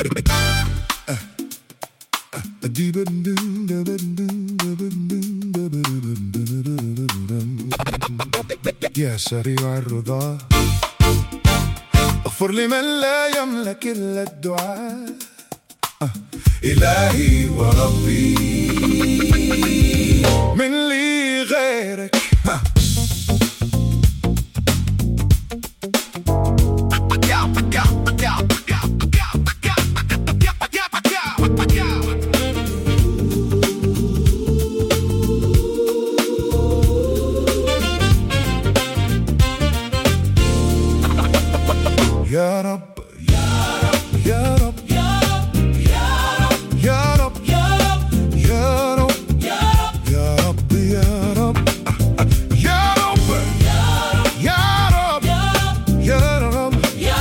يا سريع الرضا اغفر لمن لا يملك إلا الدعاء. إلهي وربي من لي غيرك. يا رب يا رب يا رب يا رب يا رب يا رب يا رب يا رب يا رب يا رب يا رب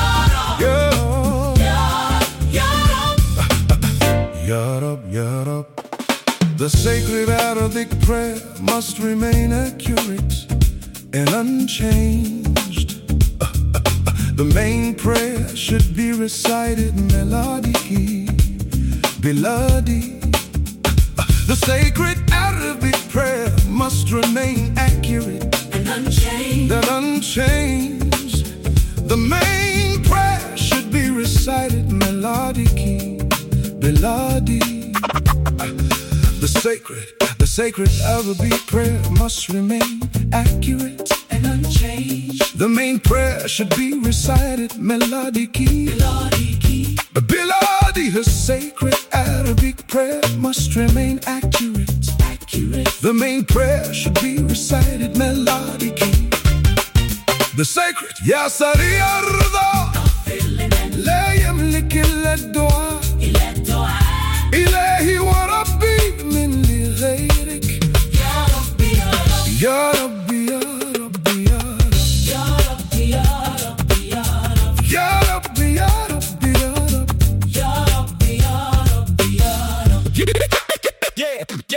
يا رب يا رب. The sacred Arabic prayer must remain accurate and unchanged. The main prayer should be recited melodically, biladi. The sacred Arabic prayer must remain accurate and unchanged. The main prayer should be recited melodically, biladi. The sacred Arabic prayer must remain accurate and unchanged. The main prayer should be recited melodically, biladi. The sacred Arabic prayer must remain accurate. The main prayer should be recited melodically. The sacred يا سريع الرضا لا يملك إلا الدعاء. إلهي وربي من لغيرك. يا ربي يا ربي يا ربي يا ربي يا ربي يا ربي يا ربي يا ربي يا ربي يا ربي يا ربي يا ربي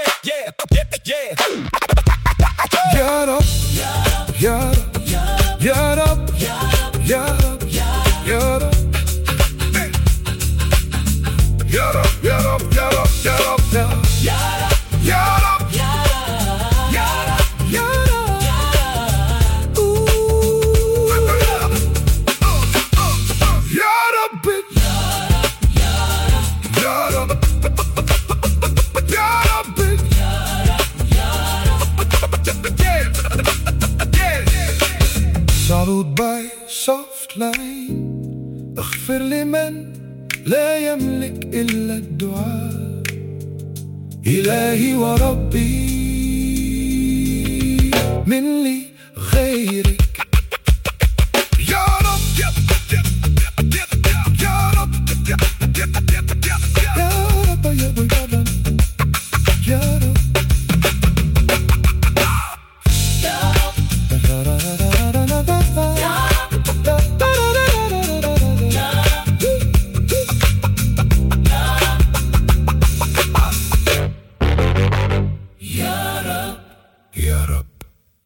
يا رب يا رب يا رب يا رب يا رب يا رب يا رب يا رب يا رب يا رب يا رب يا رب يا رب يا رب Followed by soft line اغفر لمن لا يملك إلا الدعاء. إلهي وربي من لي غيرك.